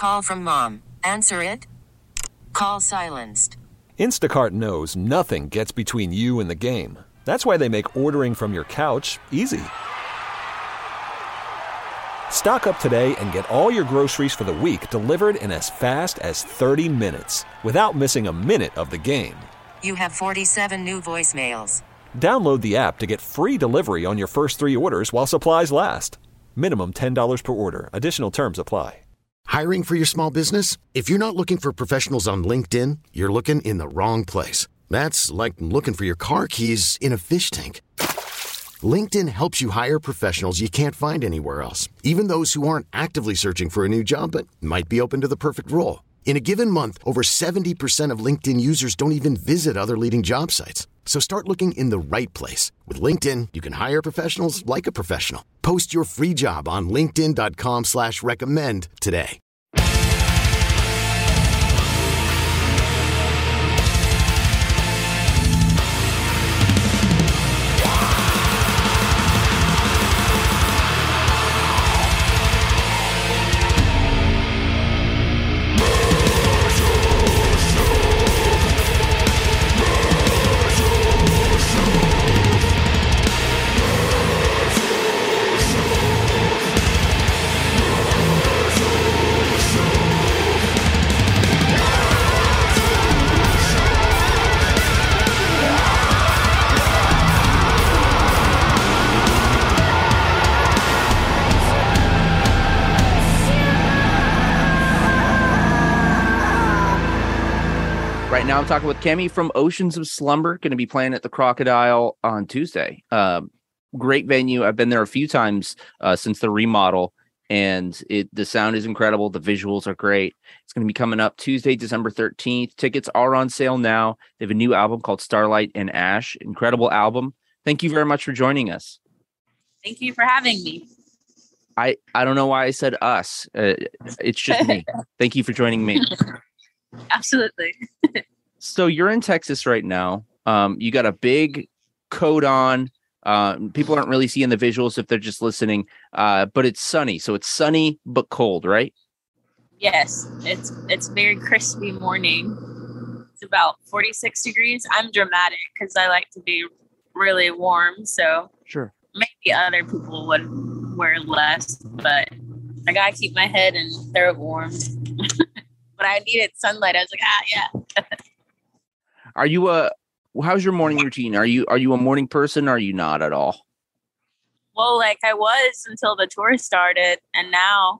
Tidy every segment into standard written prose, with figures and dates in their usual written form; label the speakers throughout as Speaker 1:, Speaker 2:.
Speaker 1: Call from mom. Answer it. Call silenced.
Speaker 2: Instacart knows nothing gets between you and the game. That's why they make ordering from your couch easy. Stock up today and get all your groceries for the week delivered in as fast as 30 minutes without missing a minute of the game.
Speaker 1: You have 47 new voicemails.
Speaker 2: Download the app to get free delivery on your first 3 orders while supplies last. Minimum $10 per order. Additional terms apply.
Speaker 3: Hiring for your small business? If you're not looking for professionals on LinkedIn, you're looking in the wrong place. That's like looking for your car keys in a fish tank. LinkedIn helps you hire professionals you can't find anywhere else, even those who aren't actively searching for a new job but might be open to the perfect role. In a given month, over 70% of LinkedIn users don't even visit other leading job sites. So start looking in the right place. With LinkedIn, you can hire professionals like a professional. Post your free job on linkedin.com/recommend today.
Speaker 4: Right now I'm talking with Kemi from Oceans of Slumber, going to be playing at the Crocodile on Tuesday. Great venue. I've been there a few times since the remodel, and the sound is incredible. The visuals are great. It's going to be coming up Tuesday, December 13th. Tickets are on sale now. They have a new album called Starlight and Ash. Incredible album. Thank you very much for joining us.
Speaker 5: Thank you for having me.
Speaker 4: I don't know why I said us. It's just me. Thank you for joining me.
Speaker 5: Absolutely.
Speaker 4: So you're in Texas right now. You got a big coat on. People aren't really seeing the visuals if they're just listening, but it's sunny. So it's sunny but cold, right?
Speaker 5: Yes, it's very crispy morning. It's about 46 degrees. I'm dramatic because I like to be really warm. So
Speaker 4: sure,
Speaker 5: maybe other people would wear less, but I gotta keep my head and throat warm. But I needed sunlight. I was like, yeah.
Speaker 4: Are you how's your morning routine? Are you a morning person or are you not at all?
Speaker 5: Well, like I was until the tour started, and now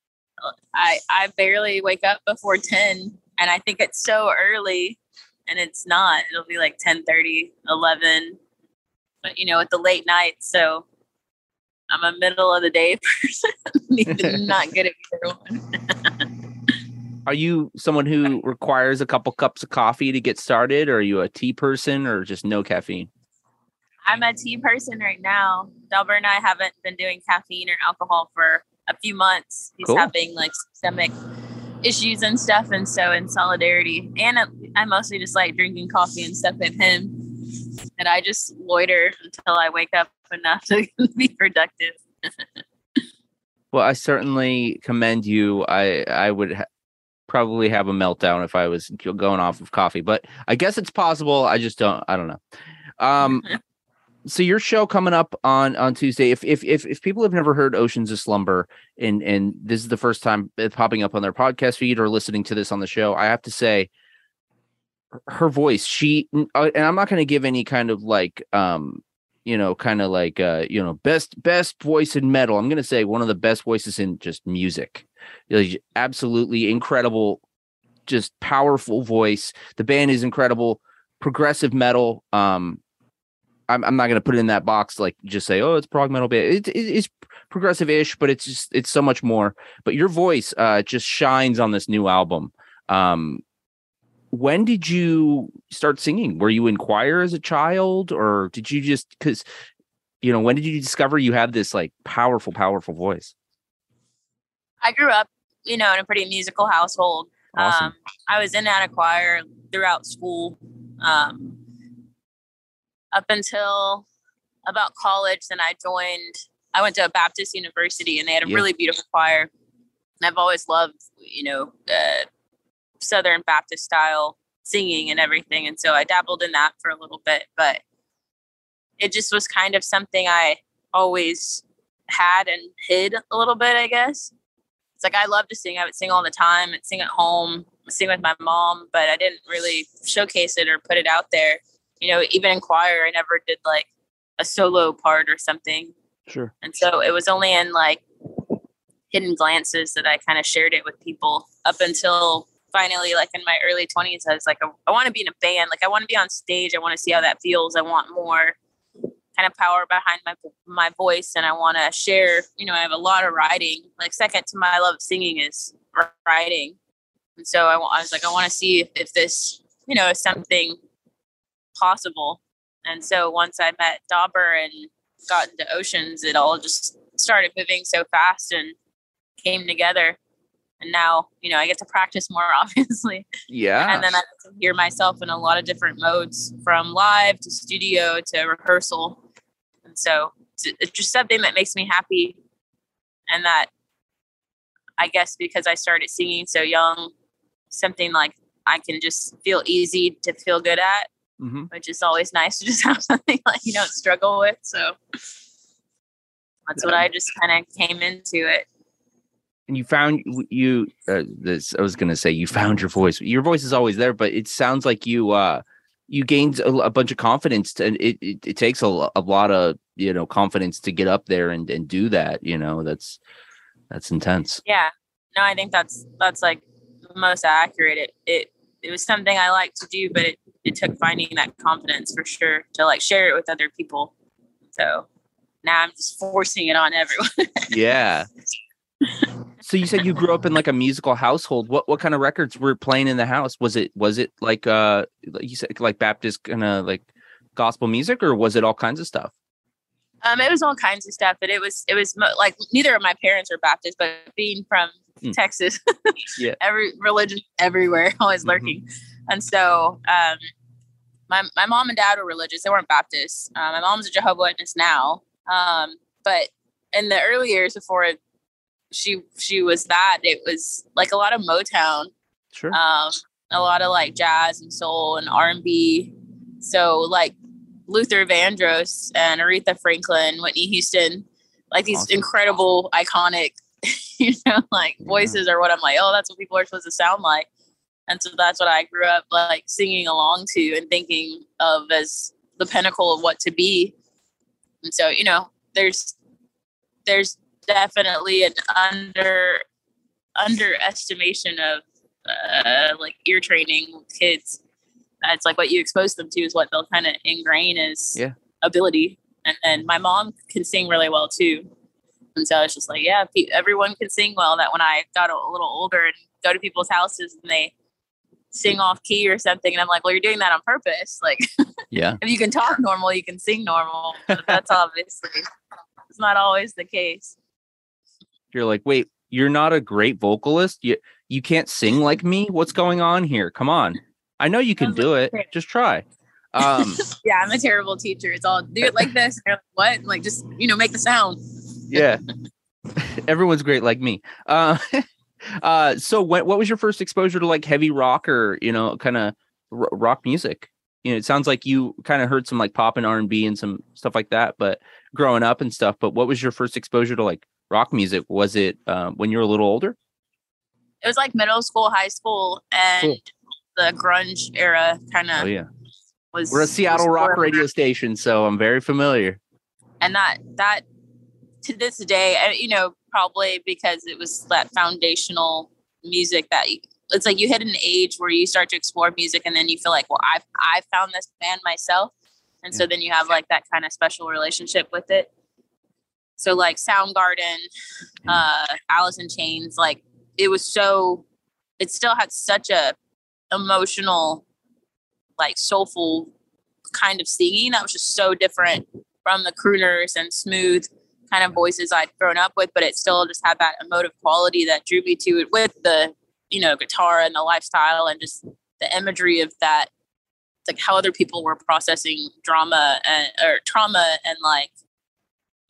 Speaker 5: I barely wake up before 10, and I think it's so early, and it's not. It'll be like 10:30, 11, but with the late nights, so I'm a middle of the day person. Not good at either one.
Speaker 4: Are you someone who requires a couple cups of coffee to get started, or are you a tea person, or just no caffeine?
Speaker 5: I'm a tea person right now. Delbert and I haven't been doing caffeine or alcohol for a few months. He's having like systemic issues and stuff, and so in solidarity. And I mostly just like drinking coffee and stuff with him. And I just loiter until I wake up enough to be productive.
Speaker 4: Well, I certainly commend you. I would probably have a meltdown if I was going off of coffee, but I guess it's possible. I don't know. So your show coming up on Tuesday, if people have never heard Oceans of Slumber and this is the first time it's popping up on their podcast feed or listening to this on the show, I have to say her voice, and I'm not going to give any kind of like, best voice in metal. I'm going to say one of the best voices in just music. Absolutely incredible, just powerful voice. The band is incredible, progressive metal. I'm not going to put it in that box, like just say, oh, it's prog metal band. It's progressive-ish, but it's so much more. But your voice just shines on this new album. When did you start singing? Were you in choir as a child, or did you just when did you discover you had this like powerful voice?
Speaker 5: I grew up, in a pretty musical household.
Speaker 4: Awesome.
Speaker 5: I was in and out of choir throughout school, up until about college. Then I went to a Baptist university, and they had a really beautiful choir. And I've always loved, Southern Baptist style singing and everything. And so I dabbled in that for a little bit, but it just was kind of something I always had and hid a little bit, I guess. It's like, I love to sing. I would sing all the time and sing at home, sing with my mom, but I didn't really showcase it or put it out there. Even in choir, I never did like a solo part or something.
Speaker 4: Sure.
Speaker 5: And so it was only in like hidden glances that I kind of shared it with people up until finally, like in my early 20s, I was like, I want to be in a band. Like, I want to be on stage. I want to see how that feels. I want more kind of power behind my voice. And I want to share, I have a lot of writing. Like, second to my love of singing is writing. And so I was like, I want to see if this, is something possible. And so once I met Dauber and got into Oceans, it all just started moving so fast and came together. And now, I get to practice more, obviously.
Speaker 4: Yeah.
Speaker 5: And then I get to hear myself in a lot of different modes, from live to studio to rehearsal. And so it's just something that makes me happy. And that, I guess, because I started singing so young, something like I can just feel easy to feel good at, which is always nice to just have something like you don't struggle with. So that's what I just kind of came into it.
Speaker 4: And you found I was going to say you found your voice. Your voice is always there, but it sounds like you gained a bunch of confidence. And it takes a lot of, confidence to get up there and do that. That's intense.
Speaker 5: Yeah, no, I think that's like the most accurate. It was something I liked to do, but it took finding that confidence for sure to like share it with other people. So now I'm just forcing it on everyone.
Speaker 4: Yeah. So you said you grew up in like a musical household. What kind of records were playing in the house? Was it like you said, like Baptist kind of like gospel music, or was it all kinds of stuff?
Speaker 5: It was all kinds of stuff, but it was like neither of my parents are Baptist, but being from Texas,
Speaker 4: yeah,
Speaker 5: every religion everywhere, always lurking. And so my mom and dad were religious. They weren't Baptists. My mom's a Jehovah's Witness now, but in the early years before she was that, it was like a lot of Motown,
Speaker 4: sure,
Speaker 5: a lot of like jazz and soul and R&B. So like Luther Vandross and Aretha Franklin, Whitney Houston, like these awesome, incredible, iconic, voices are what I'm like, oh, that's what people are supposed to sound like. And so that's what I grew up like singing along to and thinking of as the pinnacle of what to be. And so, there's definitely an underestimation of like ear training with kids. It's like what you expose them to is what they'll kind of ingrain as ability. And then my mom can sing really well too. And so it's just like, yeah, everyone can sing well. That when I got a little older and go to people's houses and they sing off key or something, and I'm like, well, you're doing that on purpose. Like,
Speaker 4: yeah,
Speaker 5: if you can talk normal, you can sing normal. But that's obviously it's not always the case.
Speaker 4: You're like, wait, you're not a great vocalist. You can't sing like me. What's going on here? Come on. I know you can do it. Just try.
Speaker 5: Yeah, I'm a terrible teacher. It's all do it like this. Like, what? Like, just, make the sound.
Speaker 4: Yeah. Everyone's great like me. So what was your first exposure to like heavy rock or, kind of rock music? It sounds like you kind of heard some like pop and R&B and some stuff like that, but growing up and stuff. But what was your first exposure to like rock music? Was it when you were a little older?
Speaker 5: It was like middle school, high school, and cool. The grunge era kind of.
Speaker 4: Oh yeah, we're a Seattle rock radio station, so I'm very familiar.
Speaker 5: And that to this day, probably because it was that foundational music that it's like you hit an age where you start to explore music, and then you feel like, well, I found this band myself, and so then you have like that kind of special relationship with it. So like Soundgarden, Alice in Chains, like it still had such a emotional, like soulful kind of singing that was just so different from the crooners and smooth kind of voices I'd grown up with, but it still just had that emotive quality that drew me to it with the, guitar and the lifestyle and just the imagery of that, like how other people were processing trauma and like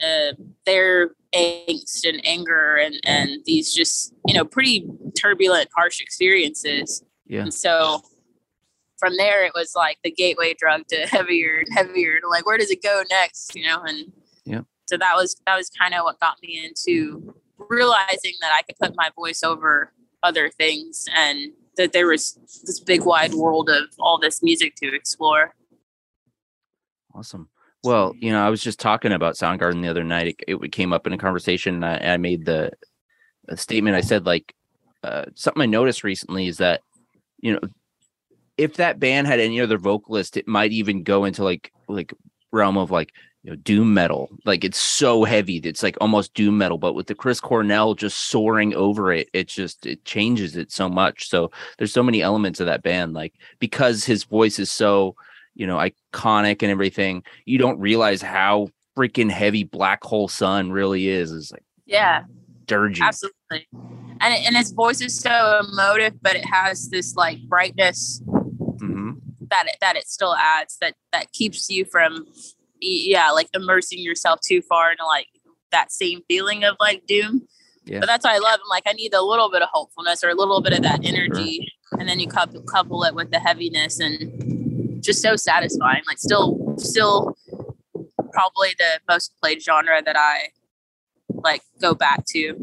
Speaker 5: their angst and anger and these just, pretty turbulent, harsh experiences.
Speaker 4: Yeah.
Speaker 5: And so from there, it was like the gateway drug to heavier and heavier. And like, where does it go next? And
Speaker 4: yeah.
Speaker 5: So that was kind of what got me into realizing that I could put my voice over other things and that there was this big wide world of all this music to explore.
Speaker 4: Awesome. Well, I was just talking about Soundgarden the other night. It came up in a conversation, and I made the statement. I said, like, something I noticed recently is that, if that band had any other vocalist, it might even go into like realm of like, doom metal. Like, it's so heavy. It's like almost doom metal, but with the Chris Cornell just soaring over it, it changes it so much. So there's so many elements of that band, like, because his voice is so, iconic and everything, you don't realize how freaking heavy Black Hole Sun really is. It's like,
Speaker 5: yeah,
Speaker 4: dirgy.
Speaker 5: Absolutely. And his voice is so emotive, but it has this like brightness that it still adds that keeps you from, like immersing yourself too far into like that same feeling of like doom.
Speaker 4: Yeah.
Speaker 5: But that's what I love. I'm like, I need a little bit of hopefulness or a little bit of that energy. Sure. And then you couple it with the heaviness and just so satisfying. Like still probably the most played genre that I like go back to.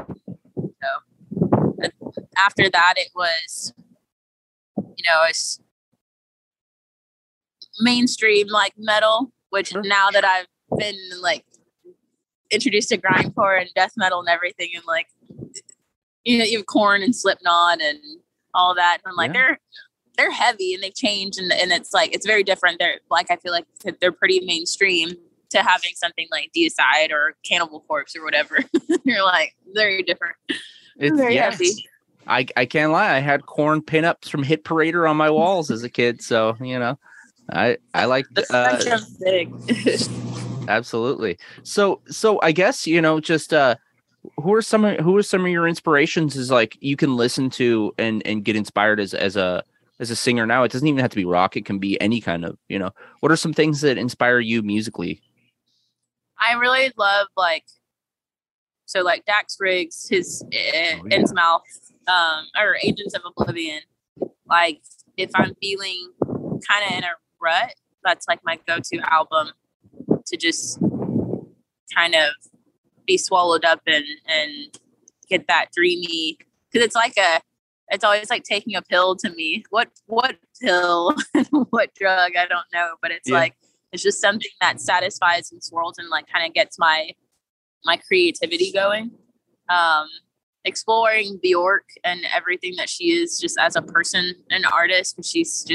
Speaker 5: So after that, it was, it's mainstream like metal, which now that I've been like introduced to grindcore and death metal and everything, and like, you have Korn and Slipknot and all that. And I'm like, they're heavy and they've changed and it's like, it's very different. They're like, I feel like they're pretty mainstream to having something like Deicide or Cannibal Corpse or whatever. You're like, very different.
Speaker 4: It's
Speaker 5: very heavy.
Speaker 4: I can't lie. I had Korn pinups from Hit Parader on my walls as a kid. So, I like
Speaker 5: big.
Speaker 4: Absolutely. So I guess, just who are some of your inspirations is like you can listen to and get inspired as a singer now? It doesn't even have to be rock. It can be any kind of, what are some things that inspire you musically?
Speaker 5: I really love like Dax Riggs, his Innsmouth, or Agents of Oblivion. Like if I'm feeling kind of in a rut, that's like my go-to album to just kind of be swallowed up and get that dreamy, because it's always like taking a pill to me. What pill and what drug, I don't know, but it's like it's just something that satisfies and swirls and like kind of gets my creativity going. Exploring Bjork and everything that she is just as a person and artist, and she's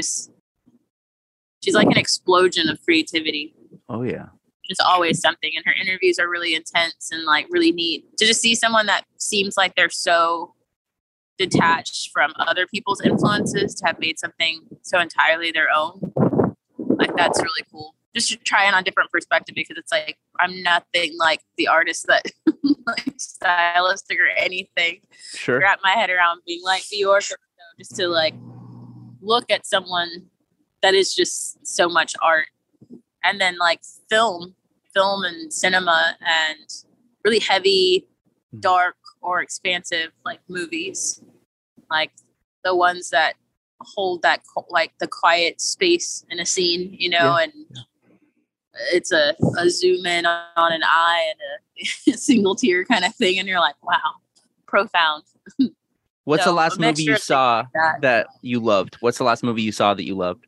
Speaker 5: like an explosion of creativity.
Speaker 4: Oh yeah.
Speaker 5: Just always something, and her interviews are really intense and like really neat to just see someone that seems like they're so detached from other people's influences to have made something so entirely their own. Like that's really cool. Just to try it on a different perspective, because it's like I'm nothing like the artist that like stylistic or anything.
Speaker 4: Sure.
Speaker 5: Wrap my head around being like Bjork, just to like look at someone that is just so much art. And then like film and cinema and really heavy, dark or expansive like movies, like the ones that hold that like the quiet space in a scene, and it's a zoom in on an eye and a single tear kind of thing, and you're like, wow, profound.
Speaker 4: What's the last movie you saw that you loved? What's the last movie you saw that you loved?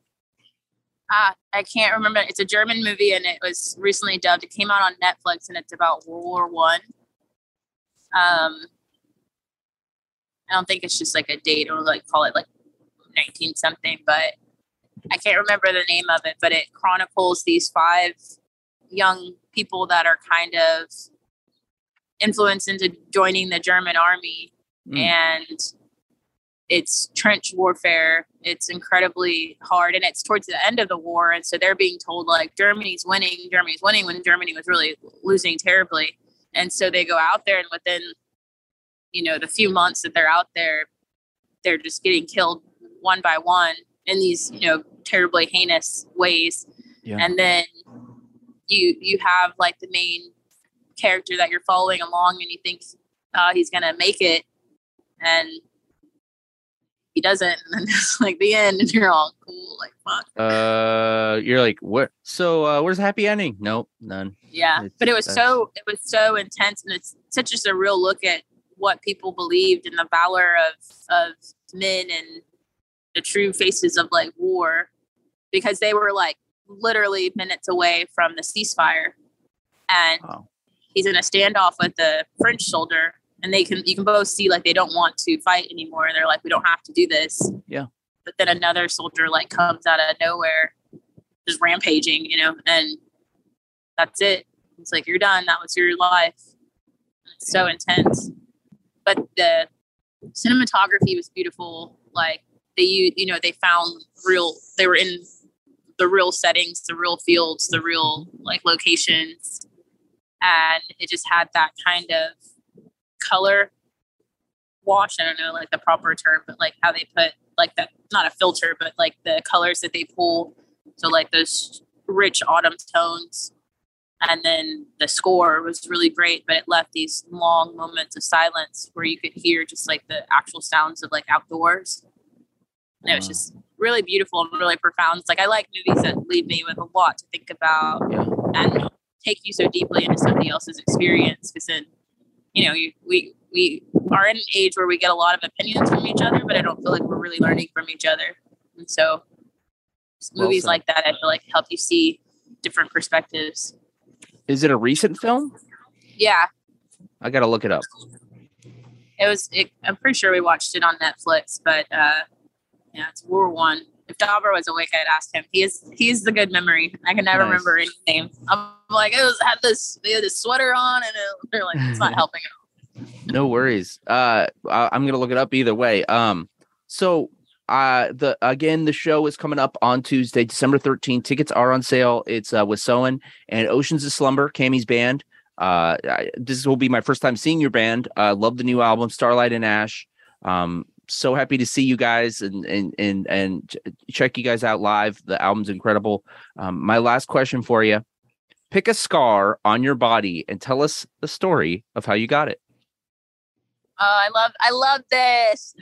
Speaker 5: I can't remember. It's a German movie and it was recently dubbed. It came out on Netflix and it's about World War One. I don't think it's just like a date or like call it like 19 something, but I can't remember the name of it, but it chronicles these 5 young people that are kind of influenced into joining the German army. And it's trench warfare. It's incredibly hard, and it's towards the end of the war. And so they're being told like Germany's winning when Germany was really losing terribly. And so they go out there, and within, the few months that they're out there, they're just getting killed one by one in these, terribly heinous ways. Yeah. And then you have like the main character that you're following along, and you think he's gonna make it, and he doesn't, and then it's like the end, and you're all cool, like fuck.
Speaker 4: You're like, what? So, where's the happy ending? Nope, none.
Speaker 5: Yeah, but it was so intense, and it's such just a real look at what people believed in the valor of men and the true faces of like war, because they were like literally minutes away from the ceasefire, and he's in a standoff with the French soldier, and you can both see like they don't want to fight anymore. They're like, we don't have to do this.
Speaker 4: Yeah.
Speaker 5: But then another soldier like comes out of nowhere, just rampaging, and that's it. It's like, you're done. That was your life. It's so intense. But the cinematography was beautiful. Like they were in the real settings, the real fields, the real like locations. And it just had that kind of color wash. I don't know, like the proper term, but like how they put like that, not a filter, but like the colors that they pull. So like those rich autumn tones. And then the score was really great, but it left these long moments of silence where you could hear just like the actual sounds of like outdoors. And it was just really beautiful and really profound. It's like, I like movies that leave me with a lot to think about and take you so deeply into somebody else's experience. Because then, we are in an age where we get a lot of opinions from each other, but I don't feel like we're really learning from each other. And so movies like that, I feel like help you see different perspectives.
Speaker 4: Is it a recent film?
Speaker 5: Yeah.
Speaker 4: I got to look it up.
Speaker 5: I'm pretty sure we watched it on Netflix, but it's World War I. If Dauber was awake, I'd ask him. He's the good memory. I can never remember any name. I'm like, they had this sweater on, and they're like, it's not helping at all.
Speaker 4: No worries. I'm gonna look it up either way. The show is coming up on Tuesday, December 13th. Tickets are on sale. It's with Soen and Oceans of Slumber, Cammie's band. This will be my first time seeing your band. Love the new album, Starlight and Ash. So happy to see you guys and check you guys out live. The album's incredible. My last question for you: pick a scar on your body and tell us the story of how you got it.
Speaker 5: I love this.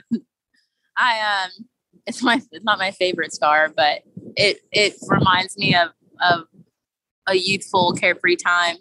Speaker 5: It's not my favorite scar, but it reminds me of a youthful, carefree time.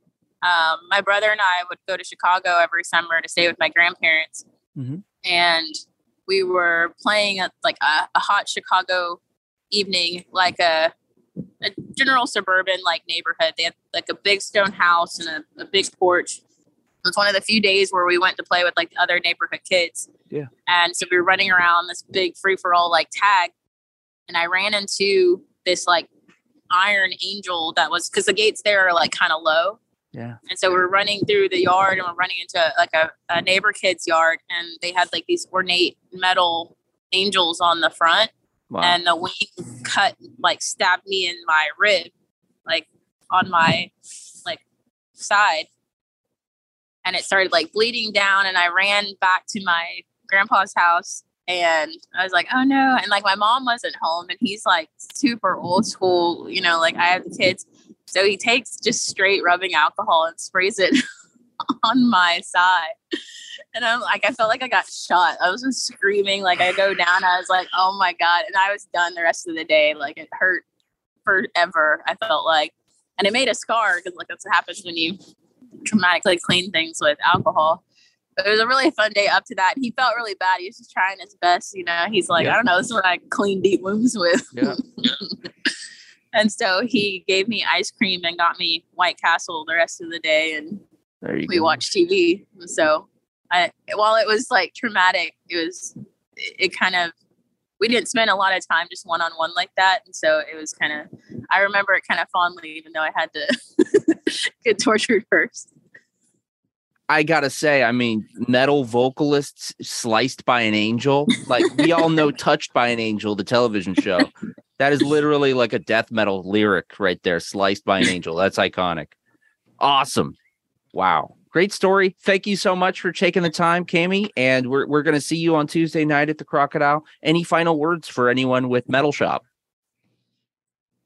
Speaker 5: My brother and I would go to Chicago every summer to stay with my grandparents. Mm-hmm. And we were playing at like a hot Chicago evening, like a general suburban like neighborhood. They had like a big stone house and a big porch. It was one of the few days where we went to play with like the other neighborhood kids. Yeah. And so we were running around this big free for all like tag, and I ran into this like iron angel that was, because the gates there are like kind of low. Yeah. And so we're running through the yard, and we're running into like a neighbor kid's yard, and they had like these ornate metal angels on the front. Wow. And the wing stabbed me in my rib, like on my like side. And it started like bleeding down, and I ran back to my grandpa's house, and I was like, oh no. And like my mom wasn't home, and he's like super old school, like I have the kids. So he takes just straight rubbing alcohol and sprays it on my side. And I'm like, I felt like I got shot. I was just screaming. Like I go down, I was like, oh my God. And I was done the rest of the day. Like it hurt forever, I felt like. And it made a scar, because like that's what happens when you traumatically clean things with alcohol. But it was a really fun day up to that. He felt really bad. He was just trying his best. He's like, I don't know, this is what I clean deep wounds with. Yeah. And so he gave me ice cream and got me White Castle the rest of the day, and we watched TV. And so while it was like traumatic, we didn't spend a lot of time just one-on-one like that. And so it was I remember it kind of fondly, even though I had to get tortured first.
Speaker 4: I gotta say, I mean, metal vocalists sliced by an angel. Like we all know Touched by an Angel, the television show. That is literally like a death metal lyric right there, sliced by an angel. That's iconic. Awesome. Wow. Great story. Thank you so much for taking the time, Cammie. And we're going to see you on Tuesday night at the Crocodile. Any final words for anyone with Metal Shop?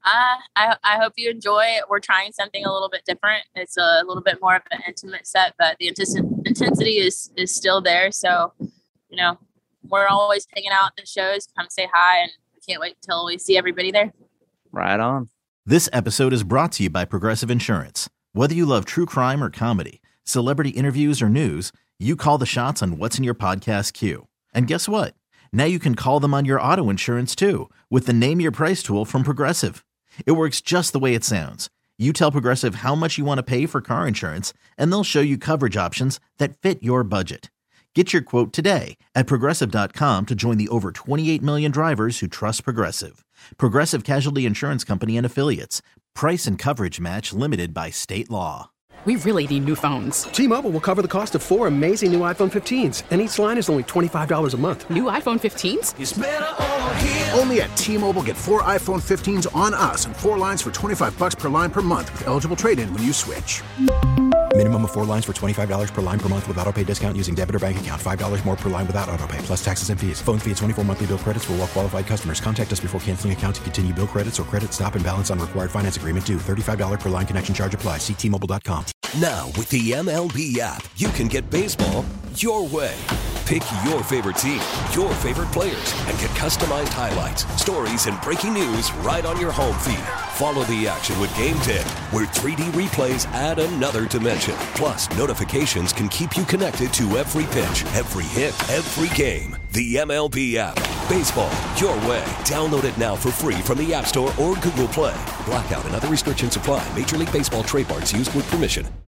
Speaker 5: I hope you enjoy it. We're trying something a little bit different. It's a little bit more of an intimate set, but the intensity is still there. So, we're always hanging out at the shows. Come say hi, and we can't wait till we see everybody there.
Speaker 4: Right on.
Speaker 6: This episode is brought to you by Progressive Insurance. Whether you love true crime or comedy, celebrity interviews or news, you call the shots on what's in your podcast queue. And guess what? Now you can call them on your auto insurance too with the Name Your Price tool from Progressive. It works just the way it sounds. You tell Progressive how much you want to pay for car insurance, and they'll show you coverage options that fit your budget. Get your quote today at Progressive.com to join the over 28 million drivers who trust Progressive. Progressive Casualty Insurance Company and Affiliates. Price and coverage match limited by state law.
Speaker 7: We really need new phones.
Speaker 8: T-Mobile will cover the cost of 4 amazing new iPhone 15s, and each line is only $25 a month.
Speaker 7: New iPhone 15s?
Speaker 9: It's better over here. Only at T-Mobile, get 4 iPhone 15s on us and 4 lines for $25 per line per month with eligible trade-in when you switch.
Speaker 10: Minimum of 4 lines for $25 per line per month with autopay discount using debit or bank account. $5 more per line without autopay, plus taxes and fees. Phone fee at 24 monthly bill credits for well-qualified customers. Contact us before canceling account to continue bill credits or credit stop and balance on required finance agreement due. $35 per line connection charge applies. See T-Mobile.com.
Speaker 11: Now, with the MLB app, you can get baseball your way. Pick your favorite team, your favorite players, and get customized highlights, stories, and breaking news right on your home feed. Follow the action with Game 10, where 3D replays add another dimension. Plus, notifications can keep you connected to every pitch, every hit, every game. The MLB app. Baseball your way. Download it now for free from the App Store or Google Play. Blackout and other restrictions apply. Major League Baseball trademarks used with permission.